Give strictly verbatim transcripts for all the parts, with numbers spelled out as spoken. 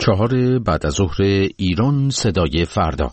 چهار بعد از ظهر ایران صدای فردا.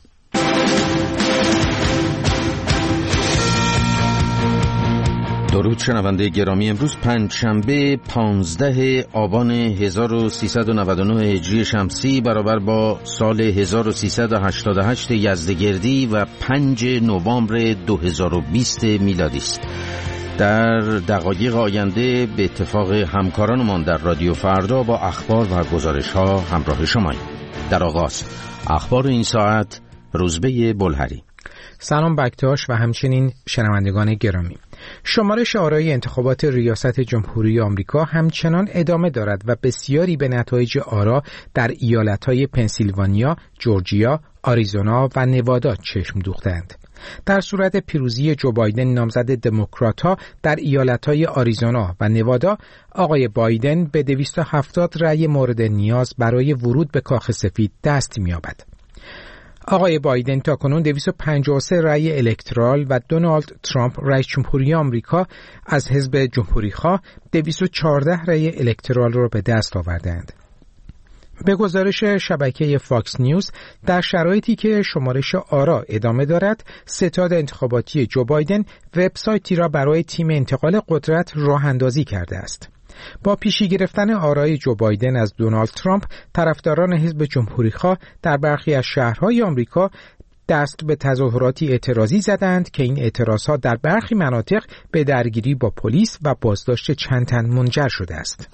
درود شنونده گرامی، امروز پنجشنبه پانزده آبان هزار و سیصد و نود و نه هجری شمسی برابر با سال هزار و سیصد و هشتاد و هشت یزدگردی و پنج نوامبر دو هزار و بیست میلادی است. در دقایق آینده به اتفاق همکارانمان در رادیو فردا با اخبار و گزارش ها همراه شماییم. در آغاز اخبار این ساعت، روزبه بلهری. سلام بکتاش و همچنین شنوندگان گرامی. شمارش آرای انتخابات ریاست جمهوری آمریکا همچنان ادامه دارد و بسیاری به نتایج آرا در ایالت‌های پنسیلوانیا، جورجیا، آریزونا و نوادا چشم دوختند. در صورت پیروزی جو بایدن نامزد دموکرات‌ها در ایالت‌های آریزونا و نوادا، آقای بایدن به دویست و هفتاد رأی مورد نیاز برای ورود به کاخ سفید دست می‌یابد. آقای بایدن تاکنون دویست و پنجاه و سه رأی الکترال و دونالد ترامپ رئیس جمهوری آمریکا از حزب جمهوری‌خواه دویست و چهارده رأی الکترال را به دست آوردند. به گزارش شبکه فاکس نیوز، در شرایطی که شمارش آرا ادامه دارد، ستاد انتخاباتی جو بایدن وبسایتی را برای تیم انتقال قدرت راه اندازی کرده است. با پیشی گرفتن آرای جو بایدن از دونالد ترامپ، طرفداران حزب جمهوری‌خواه در برخی از شهرهای آمریکا دست به تظاهراتی اعتراضی زدند که این اعتراضها در برخی مناطق به درگیری با پلیس و بازداشت چند تن منجر شده است.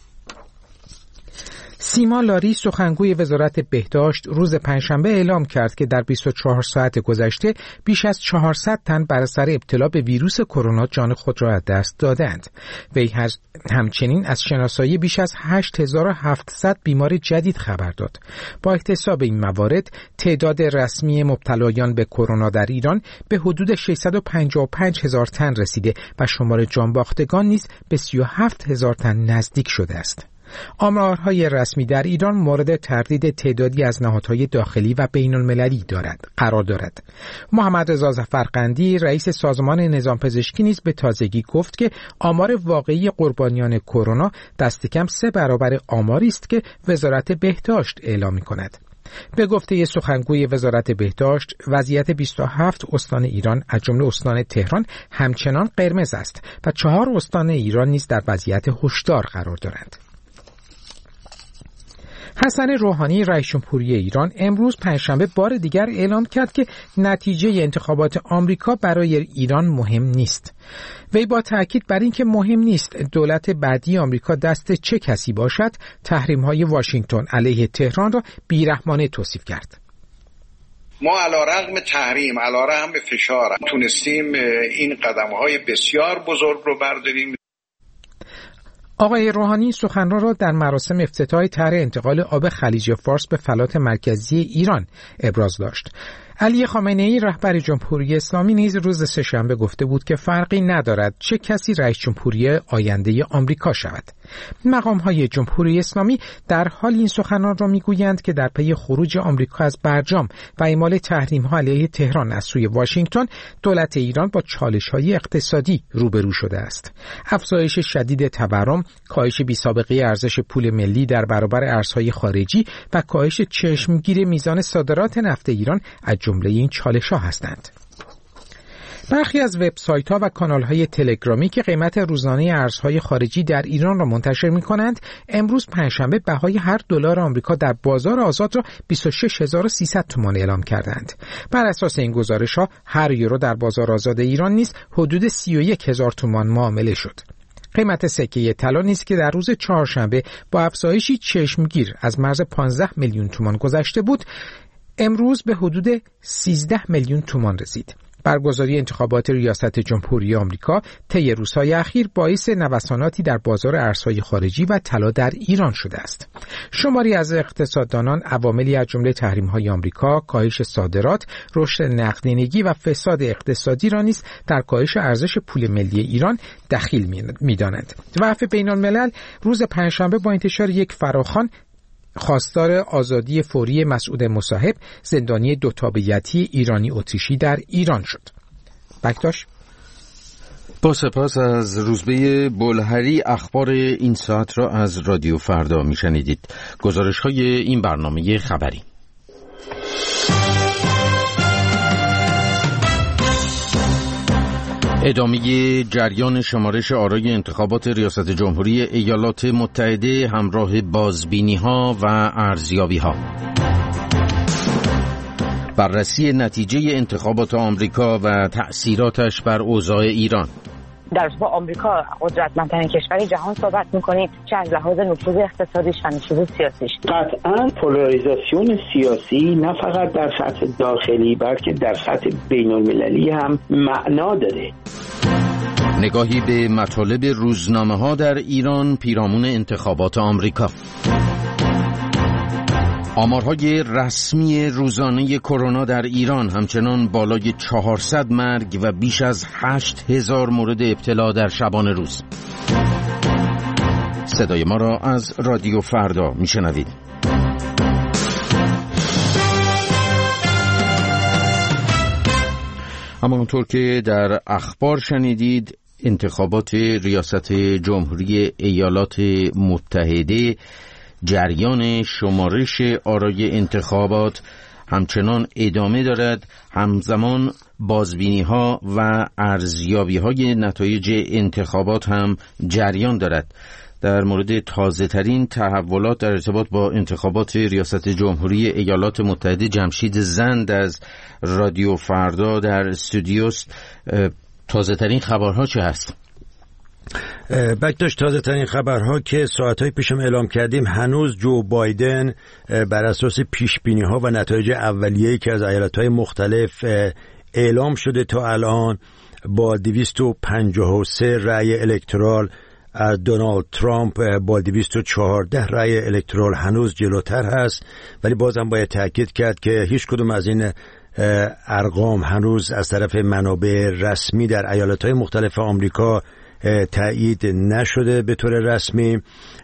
سیما لاری، سخنگوی وزارت بهداشت، روز پنجشنبه اعلام کرد که در بیست و چهار ساعت گذشته بیش از چهارصد تن بر اثر ابتلا به ویروس کرونا جان خود را از دست دادند. وی همچنین از شناسایی بیش از هشت هزار و هفتصد بیمار جدید خبر داد. با احتساب این موارد، تعداد رسمی مبتلایان به کرونا در ایران به حدود ششصد و پنجاه و پنج هزار تن رسیده و شمار جانباختگان نیز به سی و هفت هزار تن نزدیک شده است. آمارهای رسمی در ایران مورد تردید تعدادی از نهادهای داخلی و بین‌المللی دارد قرار دارد. محمد رضا ظفرقندی، رئیس سازمان نظام پزشکی، نیز به تازگی گفت که آمار واقعی قربانیان کرونا دست کم سه برابر آماری است که وزارت بهداشت اعلام می‌کند. به گفته سخنگوی وزارت بهداشت، وضعیت بیست و هفت استان ایران از جمله استان تهران همچنان قرمز است و چهار استان ایران نیز در وضعیت هشدار قرار دارند. حسن روحانی، رئیس جمهوری ایران، امروز پنجشنبه بار دیگر اعلام کرد که نتیجه انتخابات آمریکا برای ایران مهم نیست. وی با تأکید بر این که مهم نیست دولت بعدی آمریکا دست چه کسی باشد، تحریم‌های واشنگتن علیه تهران را بیرحمانه توصیف کرد. ما علیرغم تحریم، علیرغم فشار، تونستیم این قدم‌های بسیار بزرگ رو برداریم. آقای روحانی سخنران را در مراسم افتتاح طرح انتقال آب خلیج فارس به فلات مرکزی ایران ابراز داشت. علی خامنه‌ای، رهبر جمهوری اسلامی، نیز روز سه‌شنبه گفته بود که فرقی ندارد چه کسی رئیس جمهوری آینده آمریکا شود. مقام‌های جمهوری اسلامی در حال این سخنان را می‌گویند که در پی خروج آمریکا از برجام و اعمال تحریم‌ها علیه تهران از سوی واشنگتن، دولت ایران با چالش‌های اقتصادی روبرو شده است. افزایش شدید تورم، کاهش بی‌سابقه ارزش پول ملی در برابر ارزهای خارجی و کاهش چشمگیر میزان صادرات نفت ایران از جمله این چالش‌ها هستند. برخی از وبسایت‌ها و کانال‌های تلگرامی که قیمت روزانه ارزهای خارجی در ایران را منتشر می‌کنند، امروز پنجشنبه بهای هر دلار آمریکا در بازار آزاد را بیست و شش هزار و سیصد تومان اعلام کردند. بر اساس این گزارش‌ها، هر یورو در بازار آزاد ایران نیز حدود سی و یک هزار تومان معامله شد. قیمت سکه طلا نیز که در روز چهارشنبه با افزایشی چشمگیر از مرز پانزده میلیون تومان گذشته بود، امروز به حدود سیزده میلیون تومان رسید. برگزاری انتخابات ریاست جمهوری آمریکا طی روزهای اخیر باعث نوساناتی در بازار ارزهای خارجی و طلا در ایران شده است. شماری از اقتصاددانان عواملی از جمله تحریم‌های آمریکا، کاهش صادرات، رشد نقدینگی و فساد اقتصادی را نیز در کاهش ارزش پول ملی ایران دخیل می‌دانند. وقف بین‌الملل روز پنجشنبه با انتشار یک فراخوان خواستار آزادی فوری مسعود مصاحب، زندانی دو تابعیتی ایرانی اتریشی در ایران شد. بکتاش با سپاس از روزبه بلهری. اخبار این ساعت را از رادیو فردا میشنیدید. گزارش های این برنامه خبری. ادامه جریان شمارش آرای انتخابات ریاست جمهوری ایالات متحده همراه بازبینی‌ها و ارزیابی‌ها. بررسی نتیجه انتخابات آمریکا و تأثیراتش بر اوضاع ایران. در با آمریکا قدرتمندترین کشور جهان صحبت می‌کنید، چه از لحاظ نفوذ اقتصادیش و نفوذ سیاسیش. قطعاً پولاریزاسیون سیاسی نه فقط در سطح داخلی بلکه در سطح بین‌المللی هم معنا داره. نگاهی به مطالب روزنامه‌ها در ایران پیرامون انتخابات آمریکا. آمارهای رسمی روزانه کرونا در ایران همچنان بالای چهارصد مرگ و بیش از هشت هزار مورد ابتلا در شبانه روز. صدای ما را از رادیو فردا میشنوید. همانطور که در اخبار شنیدید، انتخابات ریاست جمهوری ایالات متحده، جریان شمارش آرای انتخابات همچنان ادامه دارد. همزمان بازبینی ها و ارزیابی های نتایج انتخابات هم جریان دارد. در مورد تازه ترین تحولات در ارتباط با انتخابات ریاست جمهوری ایالات متحده، جمشید زند از رادیو فردا در استودیوست. تازه ترین خبرها چه هست؟ بکتاش، تازه ترین خبرها که ساعتهای پیشم اعلام کردیم، هنوز جو بایدن بر اساس پیش بینی ها و نتایج اولیه‌ای که از ایالت‌های مختلف اعلام شده تا الان با دویست و پنجاه و سه رأی الکترال از دونالد ترامپ با دویست و چهارده رأی الکترال هنوز جلوتر هست. ولی بازم باید تأکید کرد که هیچ کدوم از این ارقام هنوز از طرف منابع رسمی در ایالت‌های مختلف آمریکا تایید نشده به طور رسمی.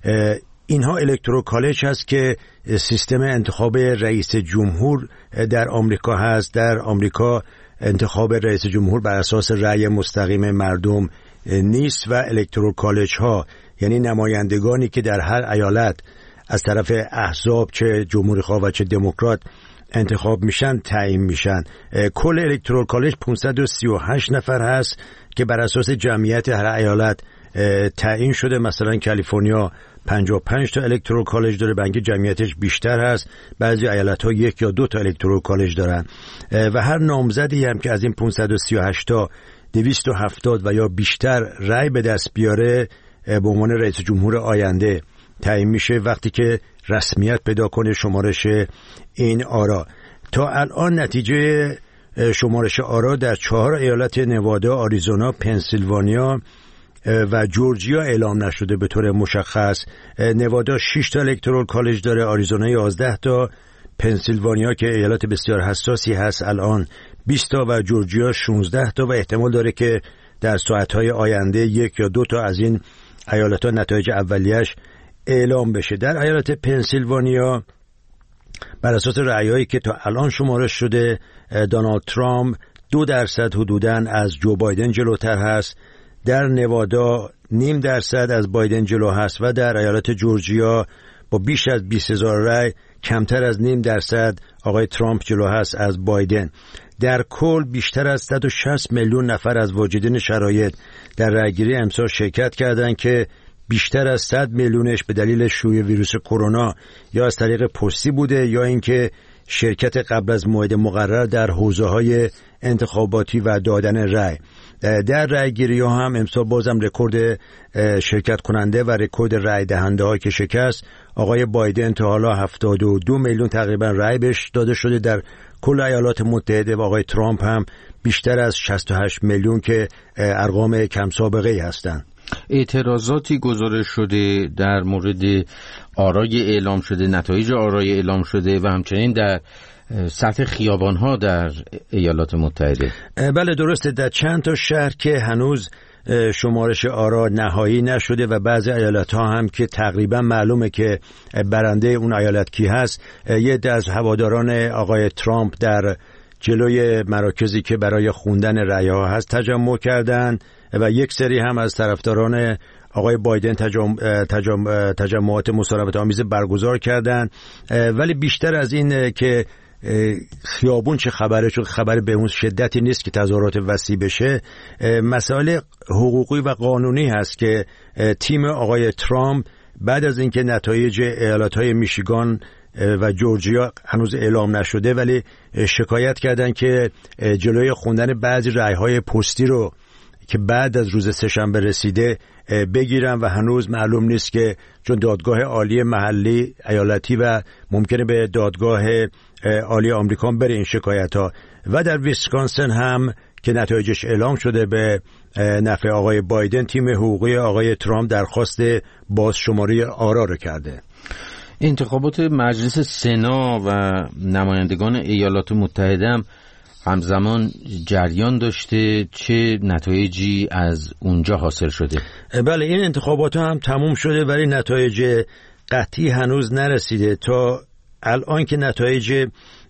اینها الکترال کالج هست که سیستم انتخاب رئیس جمهور در آمریکا هست. در آمریکا انتخاب رئیس جمهور بر اساس رأی مستقیم مردم نیست و الکترال کالج ها، یعنی نمایندگانی که در هر ایالت از طرف احزاب چه جمهوری خواه و چه دموکرات انتخاب میشن تعیین میشن. کل الکترال کالج پانصد و سی و هشت نفر هست که بر اساس جمعیت هر ایالت تعیین شده. مثلا کالیفرنیا پنجاه و پنج تا الکترال کالج داره، بنگ جمعیتش بیشتر هست. بعضی ایالت ها یک یا دو تا الکترال کالج دارن و هر نامزدی هم که از این پانصد و سی و هشت تا دویست و هفتاد و یا بیشتر رأی به دست بیاره به عنوان رئیس جمهور آینده تعیین میشه وقتی که رسمیت پیدا کنه شمارش این آرا. تا الان نتیجه شمارش آرا در چهار ایالت نوادا، آریزونا، پنسیلوانیا و جورجیا اعلام نشده به طور مشخص. نوادا شش تا الکترال کالج داره، آریزونا یازده تا، پنسیلوانیا که ایالت بسیار حساسی هست الان بیست تا و جورجیا شانزده تا و احتمال داره که در ساعتهای آینده یک یا دو تا از این ایالت‌ها نتایج اولیش اعلام بشه. در ایالت پنسیلوانیا بر اساس رأیایی که تا الان شمارش شده، دونالد ترامپ دو درصد حدوداً از جو بایدن جلوتر هست. در نوادا نیم درصد از بایدن جلو هست و در ایالت جورجیا با بیش از بیست هزار رأی کمتر از نیم درصد آقای ترامپ جلو هست از بایدن. در کل بیشتر از صد و شصت میلیون نفر از واجدین شرایط در رأیگیری امسال شرکت کردند که بیشتر از صد میلیونش به دلیل شیوع ویروس کرونا یا از طریق پستی بوده یا اینکه شرکت قبل از موعد مقرر در حوزه‌های انتخاباتی و دادن رأی. در رأیگیری ها هم امسال بازم رکورد شرکت کننده و رکورد رأی دهنده ها که شکست. آقای بایدن تا حالا هفتاد و دو میلیون تقریبا رأی بهش داده شده در کل ایالات متحده و آقای ترامپ هم بیشتر از شصت و هشت میلیون که ارقام کم سابقه ای هستند. اعتراضاتی گزارش شده در مورد آرای اعلام شده، نتایج آرای اعلام شده و همچنین در سطح خیابان‌ها در ایالات متحده. بله درسته، در چند تا شهر که هنوز شمارش آرا نهایی نشده و بعضی ایالت‌ها هم که تقریبا معلومه که برنده اون ایالت کی هست، یه عده از هواداران آقای ترامپ در جلوی مراکزی که برای خوندن رأی‌ها هست تجمع کردن و یک سری هم از طرفداران آقای بایدن تجم... تجم... تجمعات مسالمت آمیز برگزار کردن. ولی بیشتر از این که خیابون چه خبره، چون خبر به اون شدتی نیست که تظاهرات وسیع بشه، مسائل حقوقی و قانونی هست که تیم آقای ترامپ بعد از اینکه نتایج ایالت‌های میشیگان و جورجیا هنوز اعلام نشده ولی شکایت کردن که جلوی خوندن بعضی رأی‌های پستی رو که بعد از روز سه‌شنبه رسیده بگیرن و هنوز معلوم نیست که چون دادگاه عالی محلی ایالتی و ممکنه به دادگاه عالی آمریکا بره این شکایت ها. و در ویسکانسن هم که نتایجش اعلام شده به نفع آقای بایدن، تیم حقوقی آقای ترامپ درخواست بازشماری آرا رو کرده. انتخابات مجلس سنا و نمایندگان ایالات متحده هم همزمان جریان داشته. چه نتایجی از اونجا حاصل شده؟ بله، این انتخابات هم تموم شده ولی نتایج قطعی هنوز نرسیده. تا الان که نتایج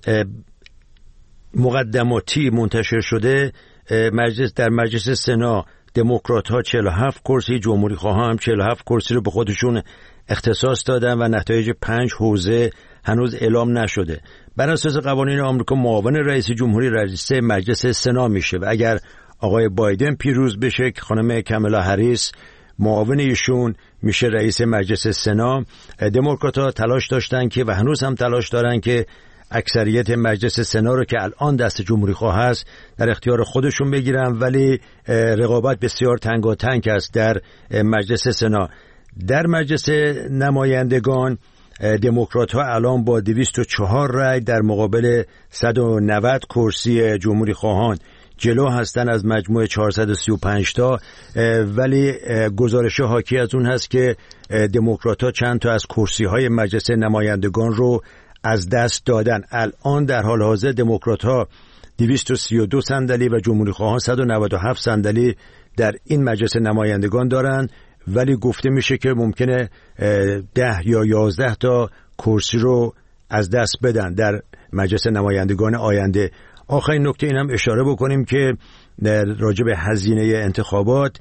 مقدماتی منتشر شده، مجلس در مجلس سنا دموکرات ها چهل و هفت کرسی، جمهوری خواها هم چهل و هفت کرسی رو به خودشون اختصاص دادن و نتایج پنج حوزه هنوز اعلام نشده. بر اساس قوانین آمریکا معاون رئیس جمهوری رئیس مجلس سنا میشه و اگر آقای بایدن پیروز بشه که خانم کامالا هریس معاون ایشون میشه رئیس مجلس سنا. دموکرات‌ها تلاش داشتن که و هنوز هم تلاش دارن که اکثریت مجلس سنا رو که الان دست جمهوری خواه هست در اختیار خودشون بگیرن، ولی رقابت بسیار تنگاتنگ است در مجلس سنا. در مجلس نمایندگان دموکرات ها الان با دویست و چهار رای در مقابل صد و نود کرسی جمهوری خواهان جلو هستن از مجموع چهارصد و سی و پنج تا، ولی گزارش حاکی از اون هست که دموکرات ها چند تا از کرسی های مجلس نمایندگان رو از دست دادن. الان در حال حاضر دموکرات ها دویست و سی و دو صندلی و جمهوری خواهان صد و نود و هفت صندلی در این مجلس نمایندگان دارن، ولی گفته میشه که ممکنه ده یا یازده تا کرسی رو از دست بدن در مجلس نمایندگان آینده. آخرین نکته این هم اشاره بکنیم که راجع به هزینه انتخابات،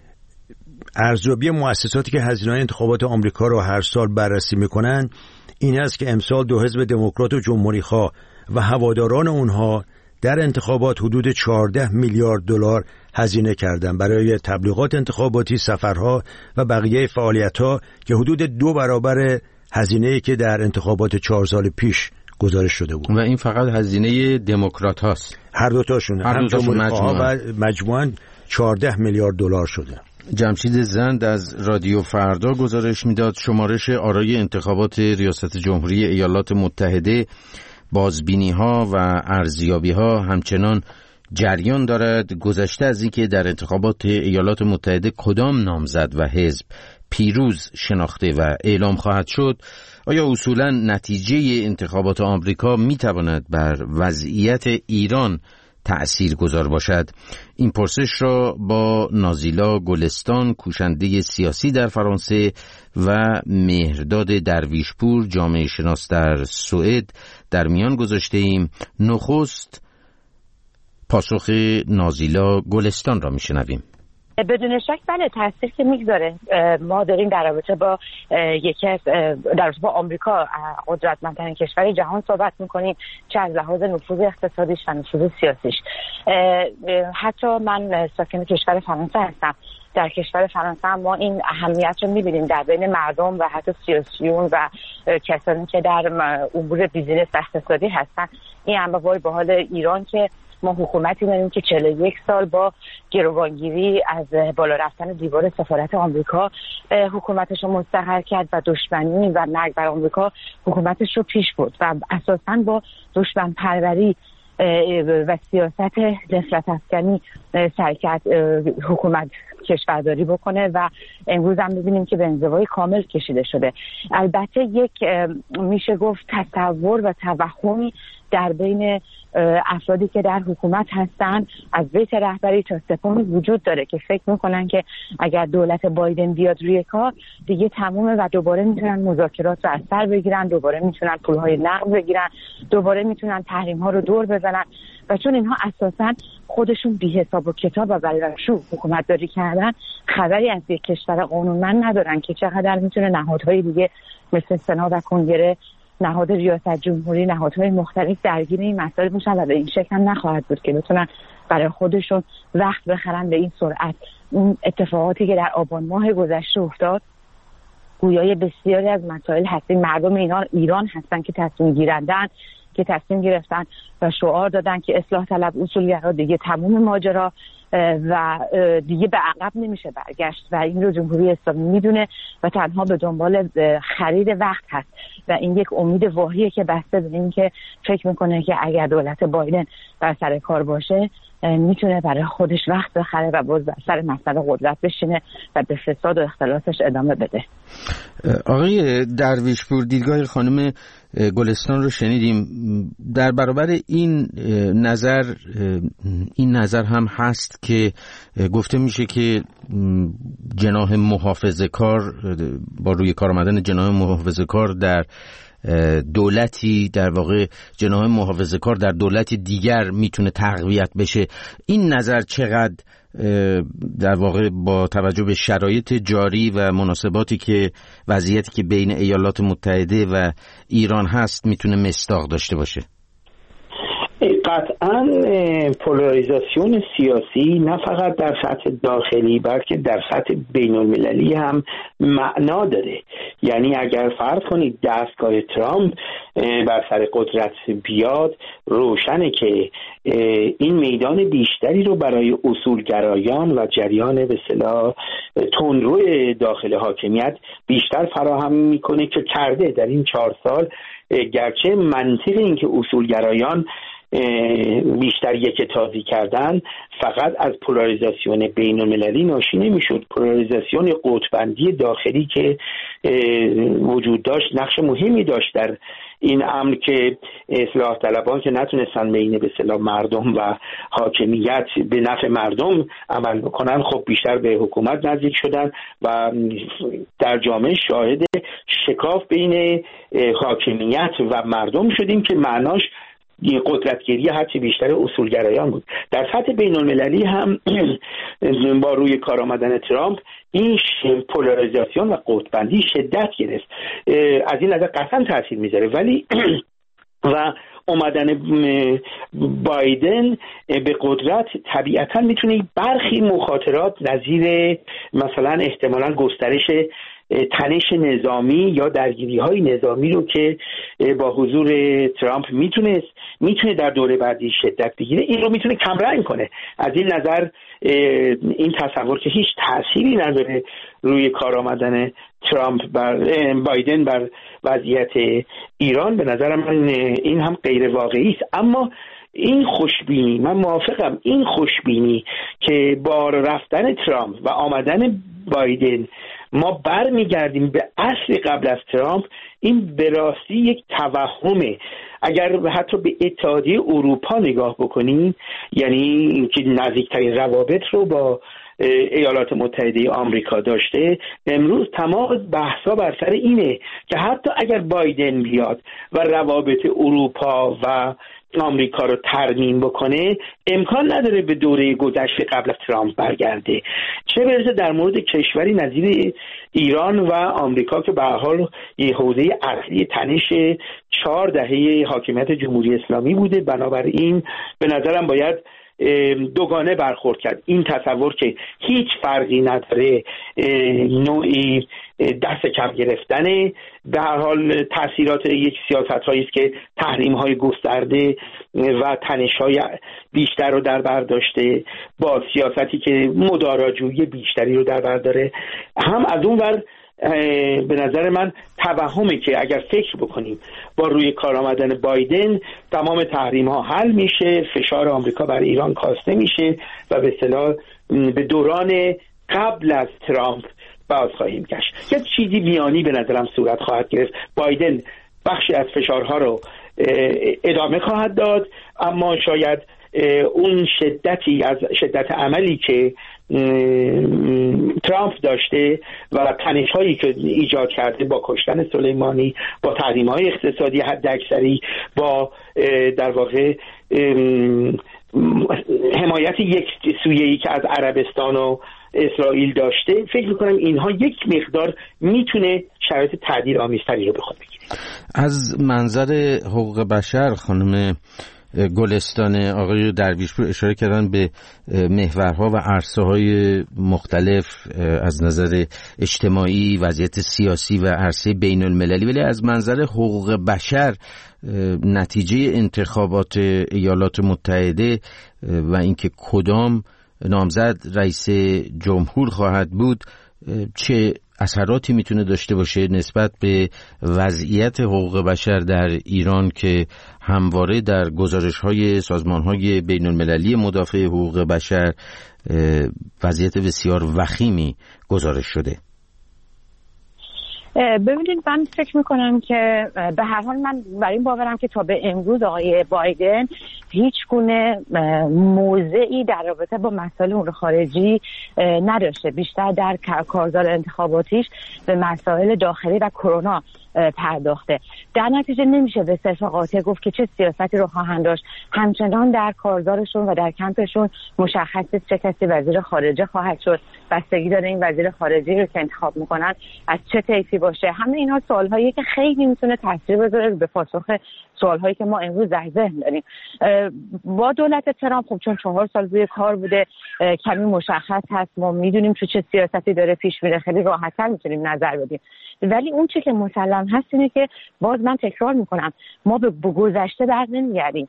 ارزیابی مؤسساتی که هزینه انتخابات آمریکا رو هر سال بررسی میکنن این است که امسال دو حزب دموکرات و جمهوری خواه و هواداران اونها در انتخابات حدود چهارده میلیارد دلار هزینه کردن برای تبلیغات انتخاباتی، سفرها و بقیه فعالیت‌ها که حدود دو برابر هزینه‌ای که در انتخابات چهار سال پیش گزارش شده بود. و این فقط هزینه دموکرات هاست. هر دو تاشون، هم جمهوری خواه و مجموعاً چهارده میلیارد دلار شده. جمشید زند از رادیو فردا گزارش میداد شمارش آرای انتخابات ریاست جمهوری ایالات متحده، بازبینی ها و ارزیابی ها همچنان جریان دارد. گذشته از اینکه در انتخابات ایالات متحده کدام نامزد و حزب پیروز شناخته و اعلام خواهد شد، آیا اصولاً نتیجه انتخابات آمریکا می تواند بر وضعیت ایران تأثیر گذار باشد؟ این پرسش را با نازیلا گلستان، کوشنده سیاسی در فرانسه، و مهرداد درویشپور، جامعه شناس در سوئد، در میان گذاشته ایم. نخست پاسخ نازیلا گلستان را میشنویم. بدون شک بله، تاثیر که میگذاره. ما داریم در رابطه با یکی از در رابطه با آمریکا، قدرتمندترین کشور جهان صحبت میکنیم، چه از لحاظ نفوذ اقتصادیش و نفوذ سیاسیش. حتی من ساکن کشور فرانسه هستم. در کشور فرانسه هم ما این اهمیت رو میبینیم در بین مردم و حتی سیاسیون و کسانی که در امور بیزینس اقتصادی هستن. این هم وای به حال ایران که ما حکومتی داریم که چهل و یک سال با گروگانگیری از بالا رفتن دیوار سفارت آمریکا حکومتش رو مستقر کرد و دشمنی و مرگ بر آمریکا حکومتش رو پیش برد و اساساً با دشمن پروری و سیاست نفرت افکنی سعی کرد حکومت کشورداری بکنه و امروز هم ببینیم که به انزوای کامل کشیده شده. البته یک میشه گفت تصور و توهمی در بین افرادی که در حکومت هستن از بیت رهبری تا سپاه وجود داره که فکر میکنن که اگر دولت بایدن بیاد روی کار دیگه تمومه و دوباره میتونن مذاکرات رو از سر بگیرن، دوباره میتونن پولهای نقد بگیرن، دوباره میتونن تحریم ها رو دور بزنن و چون اینها اساسا خودشون بی حساب و کتاب و بلشو حکومت داری کردن، خبری از یک کشور قانونمند ندارن که چقدر میتونه نهادهای دیگه مثل سنا و کنگره، نهاد ریاست جمهوری، نهادهای مختلف درگیر این مسائل باشن و به این شکل هم نخواهد بود که بتونن برای خودشون وقت بخرن به این سرعت. اون اتفاقاتی که در آبان ماه گذشته افتاد گویای بسیاری از مسائل هستیم. مردم ایران ایران هستن که تصمیم گیرندن، که تصمیم گرفتن و شعار دادن که اصلاح طلب اصولگرا دیگه تموم ماجرا و دیگه به عقب نمیشه برگشت و این رو جمهوری اسلامی میدونه و تنها به دنبال خرید وقت هست و این یک امید واهیه که بسته به این که فکر میکنه که اگر دولت بایدن بر سر کار باشه میتونه برای خودش وقت بخره و باز بر سر مسئله قدرت بشینه و به فساد و اختلاسش ادامه بده. آقای درویشپور، دیدگاه خانم گلستان رو شنیدیم. در برابر این نظر این نظر هم هست که گفته میشه که جناح محافظه‌کار با روی کار آمدن جناح محافظه‌کار در دولتی، در واقع جناح محافظه‌کار در دولت دیگر میتونه تقویت بشه. این نظر چقدر در واقع با توجه به شرایط جاری و مناسباتی که وضعیتی که بین ایالات متحده و ایران هست میتونه مصداق داشته باشه؟ قطعاً پولاریزاسیون سیاسی نه فقط در سطح داخلی بلکه در سطح بین المللی هم معنا داره. یعنی اگر فرض کنید دستگاه ترامپ بر سر قدرت بیاد، روشنه که این میدان بیشتری رو برای اصولگرایان و جریان به اصطلاح تندرو داخل حاکمیت بیشتر فراهم میکنه که کرده در این چهار سال. گرچه منطق این که اصولگرایان بیشتر یکتازی کردن فقط از پولاریزاسیون بین المللی ناشی نمیشد. پولاریزاسیون قطب‌بندی داخلی که وجود داشت نقش مهمی داشت در این امر که اصلاح طلبان که نتونستن بین به اصطلاح مردم و حاکمیت به نفع مردم عمل بکنن، خب بیشتر به حکومت نزدیک شدن و در جامعه شاهد شکاف بین حاکمیت و مردم شدیم که معناش قدرتگیری هرچی بیشتر اصولگرایان بود. در سطح بین المللی هم با روی کار آمدن ترامپ این پولاریزاسیون و قطب‌بندی شدت گرفت. از این نظر قطعا تاثیر میذاره، ولی و اومدن بایدن به قدرت طبیعتا میتونه برخی مخاطرات نظیر مثلا احتمالاً گسترش تنش نظامی یا درگیری های نظامی رو که با حضور ترامپ میتونه میتونه در دوره بعدی شدت بگیره، این رو میتونه کمرنگ کنه. از این نظر این تصور که هیچ تأثیری نداره روی کار آمدن ترامپ بر بایدن بر وضعیت ایران، به نظر من این هم غیر واقعی است. اما این خوشبینی، من موافقم، این خوشبینی که با رفتن ترامپ و آمدن بایدن ما برمیگردیم به اصل قبل از ترامپ، این به راستی یک توهمه. اگر حتی به اتحادیه اروپا نگاه بکنیم، یعنی اینکه نزدیکترین روابط رو با ایالات متحده آمریکا داشته، امروز تمام بحثا بر سر اینه که حتی اگر بایدن بیاد و روابط اروپا و آمریکا رو ترمیم بکنه، امکان نداره به دوره گذشته قبل از ترامپ برگرده. چه برسه در مورد کشوری نظیر ایران و آمریکا که به هر حال یه حوزه اصلی تنش چهار دهه حاکمیت جمهوری اسلامی بوده. بنابراین به نظرم باید دوگانه برخورد کرد. این تصور که هیچ فرقی نداره نوعی دست کم گرفتنه، در هر حال تاثیرات یک سیاست‌هایی است که تحریم‌های گسترده و تنش‌های بیشتر رو در بر داشته با سیاستی که مداراجویی بیشتری رو در بر داره. هم از اون ور به نظر من توهمه که اگر فکر بکنیم با روی کار آمدن بایدن تمام تحریم ها حل میشه، فشار آمریکا بر ایران کاسته میشه و به اصطلاح به دوران قبل از ترامپ باز خواهیم گشت. یک چیزی میانی به نظرم صورت خواهد گرفت. بایدن بخشی از فشارها رو ادامه خواهد داد، اما شاید اون شدتی از شدت عملی که ترامپ داشته و تنش‌هایی که ایجاد کرده با کشتن سلیمانی، با تحریم‌های اقتصادی حداکثری، با در واقع حمایت یک سویه‌ای که از عربستان و اسرائیل داشته، فکر می‌کنم اینها یک مقدار میتونه شرایط تعدیل‌آمیزتری رو به خود بگیره. از منظر حقوق بشر خانم گلستان، آقای درویشپور اشاره کردن به محورها و عرصه‌های مختلف از نظر اجتماعی، وضعیت سیاسی و عرصه بین المللی، ولی از منظر حقوق بشر نتیجه انتخابات ایالات متحده و اینکه کدام نامزد رئیس جمهور خواهد بود چه اثراتی میتونه داشته باشه نسبت به وضعیت حقوق بشر در ایران که همواره در گزارش‌های سازمان‌های بین‌المللی مدافع حقوق بشر وضعیت بسیار وخیمی گزارش شده؟ ببینید، من فکر میکنم که به هر حال من برای این باورم که تا به امروز آقای بایدن هیچ گونه موضعی در رابطه با مسائل امور خارجی نداشته. بیشتر در کارزار انتخاباتیش به مسائل داخلی و کرونا پرداخته. در نتیجه نمیشه به صرف قاطع گفت که چه سیاستی رو خواهند داشت. همچنان در کارزارشون و در کمپشون مشخص چه کسی وزیر خارجه خواهد شد، بستگی داره این وزیر خارجه رو که انتخاب میکنن از چه طیفی باشه. همه اینها سوالهایی که خیلی میتونه تاثیر بذاره به پاسخ سوالهایی که ما امروز در ذهن داریم. با دولت ترامپ خب چون چهار سال روی کار بوده کمی مشخص هست، ما میدونیم چه سیاستی داره پیش میره، خیلی راحت‌تر میتونیم نظر بدیم. ولی اون چیزی که مسلم هست اینه که باز من تکرار میکنم، ما به گذشته بر نمیگردیم.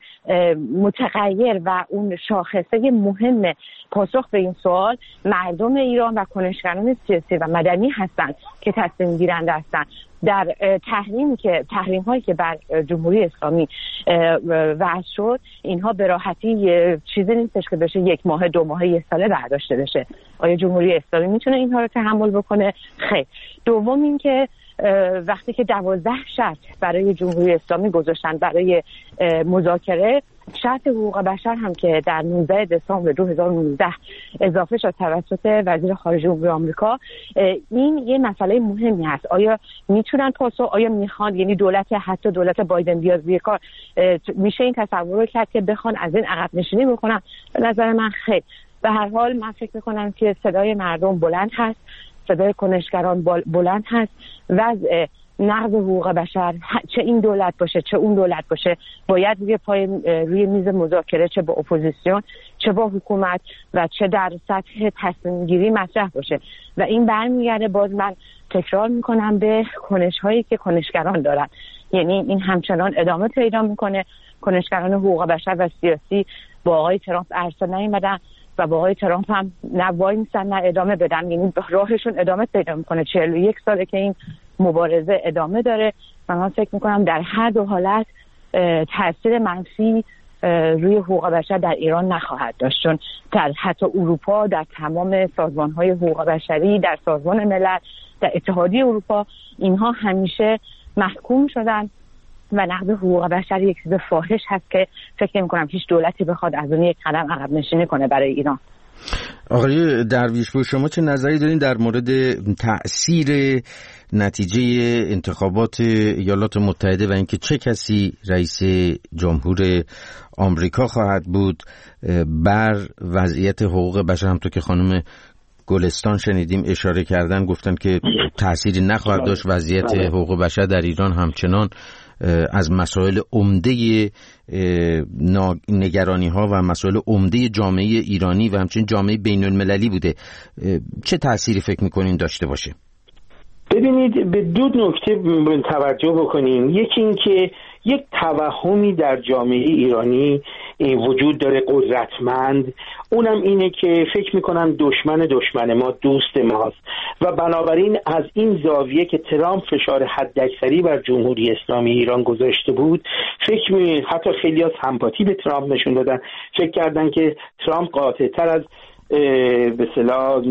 متغیر و اون شاخصه مهم پاسخ به این سوال مردم ایران و کنشگران سیاسی و مدنی هستند که تصمیم گیرنده هستند. در تحریم که تحریم هایی که بر جمهوری اسلامی وضع شد، اینها به راحتی چیزی نیستش که بشه یک ماه دو ماه یک ساله برداشته بشه. آیا جمهوری اسلامی میتونه اینها رو تحمل بکنه؟ خیر. دوم این که وقتی که دوازده شرط برای جمهوری اسلامی گذاشتن برای مذاکره، شرط حقوق بشر هم که در نوزده دسامبر دو هزار و نوزده اضافه شد توسط وزیر خارجه جمهوری آمریکا، این یه مسئله مهمی هست. آیا میتونن پاسخ، آیا میخوان، یعنی دولت حتی دولت بایدن بیاد روی کار، میشه این تصور رو کرد که بخوان از این عقب نشینی بکنن؟ به نظر من خیر. به هر حال من فکر میکنم که صدای مردم بلند هست، صدای کنشگران بلند هست. وضع نقض حقوق بشر چه این دولت باشه چه اون دولت باشه باید روی پای روی میز مذاکره، چه با اپوزیسیون چه با حکومت و چه در سطح تصمیم گیری مطرح باشه. و این برمیگرده، باز من تکرار میکنم، به کنش هایی که کنشگران دارن. یعنی این همچنان ادامه پیدا میکنه. کنشگران حقوق بشر و سیاسی با آقای ترامپ عرصه نیومدن و با آقای ترامپ هم نه وای میسن نه ادامه بدن. یعنی راهشون ادامه پیدا میکنه. چهل و یک ساله که این مبارزه ادامه داره و من فکر میکنم در هر دو حالت تاثیر منفی روی حقوق بشر در ایران نخواهد داشت، چون در حتی اروپا، در تمام سازمان‌های حقوق بشری، در سازمان ملل، در اتحادیه اروپا، اینها همیشه محکوم شدن و نقض حقوق بشر یک چیز فاحش هست که فکر نمی‌کنم هیچ دولتی بخواد از اون یک قدم عقب نشینی کنه برای ایران. آقای درویشپور، شما چه نظری دارین در مورد تأثیر نتیجه انتخابات ایالات متحده و اینکه چه کسی رئیس جمهور آمریکا خواهد بود بر وضعیت حقوق بشر؟ همونطور که خانم گلستان شنیدیم اشاره کردن، گفتن که تأثیری نخواهد داشت. وضعیت حقوق بشر در ایران همچنان از مسائل عمده نگرانی ها و مسائل عمده جامعه ایرانی و همچنین جامعه بین المللی بوده. چه تأثیری فکر میکنین داشته باشه؟ ببینید، به دو نکته توجه بکنیم. یکی این که یک توهمی در جامعه ایرانی وجود داره قدرتمند، اونم اینه که فکر میکنن دشمن دشمن ما دوست ماست و بنابراین از این زاویه که ترامپ فشار حداکثری بر جمهوری اسلامی ایران گذاشته بود، فکر می حتی خیلی از سمپاتی به ترامپ نشون دادن، فکر کردن که ترامپ قاطع‌تر از به اصطلاح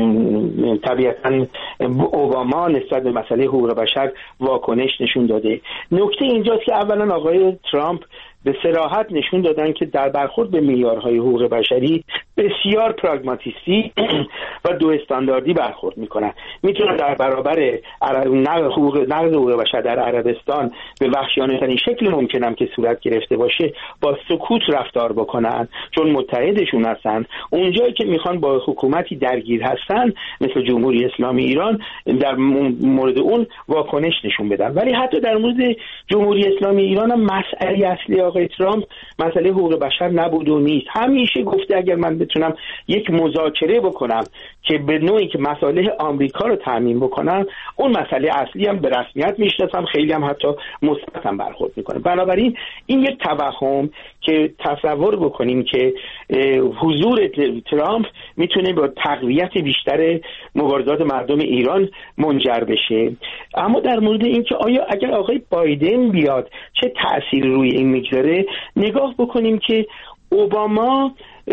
طبیعتاً اوباما نسبت به مسئله حقوق بشر واکنش نشون داده. نکته اینجاست که اولا آقای ترامپ به صراحت نشون دادن که در برخورد به معیارهای حقوق بشری بسیار پراگماتیستی و دو استانداردی برخورد میکنن. میتونن در برابر نقض حقوق نقض حقوق بشر در عربستان به وحشیانه ترین شکل ممکنم که صورت گرفته باشه با سکوت رفتار بکنن چون متحدشون هستن. اونجایی که میخوان با حکومتی درگیر هستن مثل جمهوری اسلامی ایران در مورد اون واکنش نشون بدن. ولی حتی در مورد جمهوری اسلامی ایران هم مسئله اصلی آقای ترامپ مسئله حقوق بشر نبود و نیست. همیشه گفته اگر من بتونم یک مذاکره بکنم که به نوعی که مصالح آمریکا رو تامین بکنم اون مسئله اصلی هم به رسمیت میشناسم، خیلی هم حتی مثبت هم برخورد میکنه. بنابراین این یک توهم که تصور بکنیم که حضور ترامپ میتونه با تقویت بیشتر مبارزات مردم ایران منجر بشه. اما در مورد اینکه آیا اگر آقای بایدن بیاد چه تأثیری روی این میگذاره، نگاه بکنیم که اوباما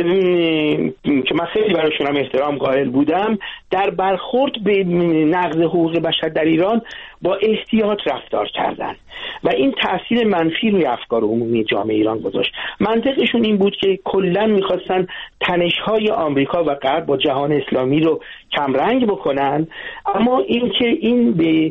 که من خیلی براشون هم احترام قائل بودم در برخورد به نقض حقوق بشر در ایران با احتیاط رفتار کردن و این تأثیر منفی روی افکار عمومی جامعه ایران گذاشت. منطقشون این بود که کلاً میخواستن تنش‌های آمریکا و غرب با جهان اسلامی رو کمرنگ بکنن، اما اینکه این به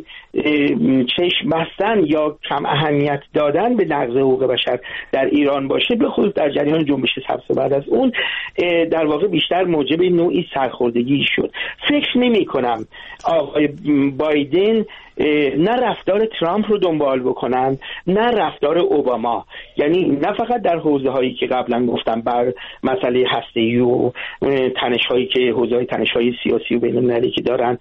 چشم بستن یا کم اهمیت دادن به نقض حقوق بشر در ایران باشه، به خصوص در جریان جنبش سبز بعد از اون در واقع بیشتر موجب نوعی سرخوردگی شد. فکر نمی کنم آقای بایدن نه رفتار ترامپ رو دنبال بکنن نه رفتار اوباما، یعنی نه فقط در حوزه هایی که قبلا گفتم بر مسئله هسته‌ای و تنش هایی که حوزه های تنش های سیاسی و بین المللی که دارن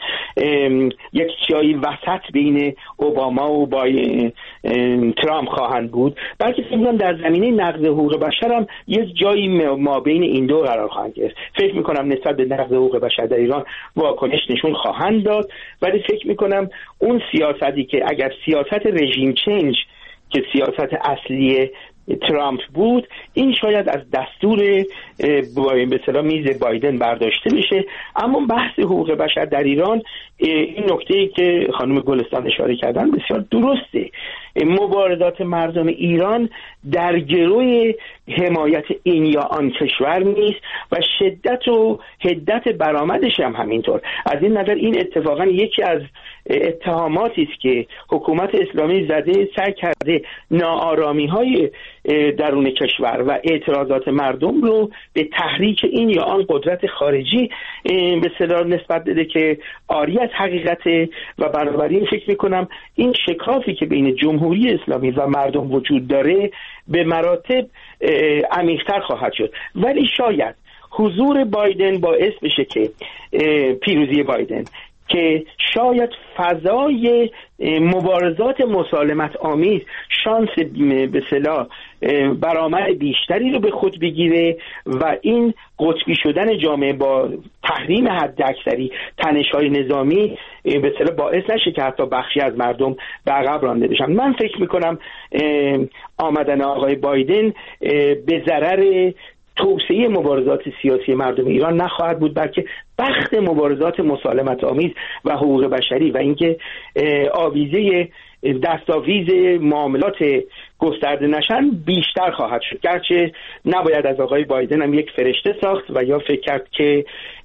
یک جایی وسط بین اوباما و بای ترامپ خواهند بود، بلکه فکر می‌کنم در زمینه نقض حقوق بشر هم یک جایی ما بین این دو قرار خواهند گرفت. فکر می‌کنم نسبت به نقض حقوق بشر در ایران واکنش نشون خواهند داد، ولی فکر می‌کنم اون سیاستی که اگر سیاست رژیم چنج که سیاست اصلی ترامپ بود، این شاید از دستور به اصطلاح میز بایدن برداشته بشه. اما بحث حقوق بشر در ایران، این نکته‌ای که خانم گلستان اشاره کردن بسیار درسته. مبارزات مردم ایران در گروی حمایت این یا آن کشور نیست و شدت و حدت برآمدش هم همینطور. از این نظر این اتفاقا یکی از اتهاماتی است که حکومت اسلامی زده سعی کرده ناآرامی‌های درون کشور و اعتراضات مردم رو به تحریک این یا آن قدرت خارجی به اصطلاح نسبت بده که عاری از حقیقت و بنابراین فکر می‌کنم این شکافی که بین جمهوری اسلامی و مردم وجود داره به مراتب عمیق‌تر خواهد شد. ولی شاید حضور بایدن باعث بشه که پیروزی بایدن که شاید فضای مبارزات مسالمت آمیز شانس به اصطلاح برآمد بیشتری رو به خود بگیره و این قطبی شدن جامعه با تحریم حداکثری تنش‌های نظامی به اصطلاح باعث نشه که حتی بخشی از مردم به عقب رانده بشن. من فکر می‌کنم آمدن آقای بایدن به ضرر توسعه مبارزات سیاسی مردم ایران نخواهد بود، بلکه بخت مبارزات مسالمت آمیز و حقوق بشری و اینکه آویزه دستاویز معاملات گسترده نشن بیشتر خواهد شد. گرچه نباید از آقای بایدن هم یک فرشته ساخت و یا فکر کرد که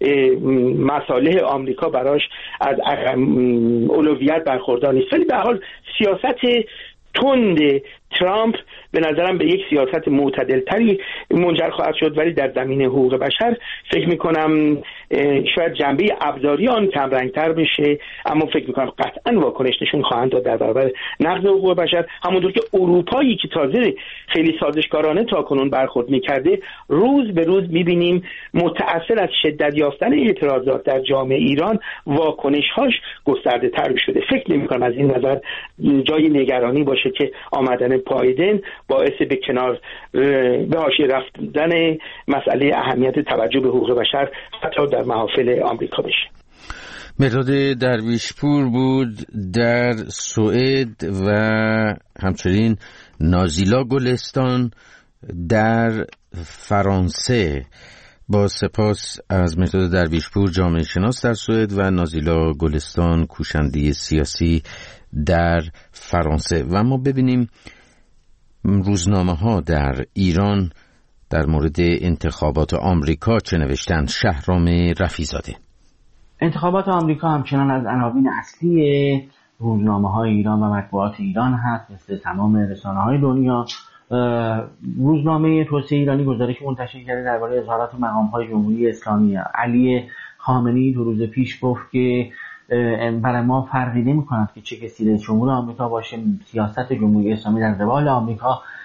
مصالح آمریکا براش از اولویت برخوردار نیست، ولی به هر حال سیاست تند ترامپ به نظرم به یک سیاست معتدلتری منجر خواهد شد، ولی در زمینه حقوق بشر فکر میکنم شاید جنبه ابزاری آن کم رنگتر بشه، اما فکر میکنم قطعا واکنش نشون خواهند داد در برابر نقض حقوق بشر، همونطور که اروپایی که تازه خیلی سازشکارانه تاکنون برخورد میکرده روز به روز میبینیم متأثر از شدت یافتن اعتراضات در جامعه ایران واکنش‌هاش گسترده تر شده. فکر نمیکنم از این نظر جای نگرانی باشه که آمدن بایدن باعث به کنار به حاشیه رفتن مسئله اهمیت توجه به حقوق بشر حتی در محافل آمریکا بشه. مرداد درویشپور بود در سوئد و همچنین نازیلا گلستان در فرانسه با سپاس از مهرداد درویشپور، جامعه شناس در سوئد، و نازیلا گلستان، کوشنده سیاسی در فرانسه. و ما ببینیم روزنامه ها در ایران در مورد انتخابات آمریکا چه نوشتند. شهرام رفیزاده. انتخابات آمریکا همچنان از عناوین اصلی روزنامه های ایران و مطبوعات ایران هست، مثل تمام رسانه های دنیا. روزنامه توسعه ایرانی گزارش منتشر کرده درباره اظهارات مقام های جمهوری اسلامی. علی خامنه‌ای دو روز پیش گفت که برای ما فرقی نمی کند که چه کسی رئیس جمهور آمریکا باشه، سیاست جمهوری اسلامی در قبال آمریکا